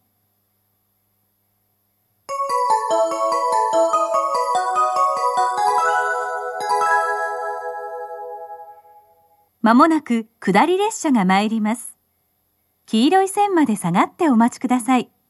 まもなく下り列車が参ります。黄色い線まで下がってお待ちください。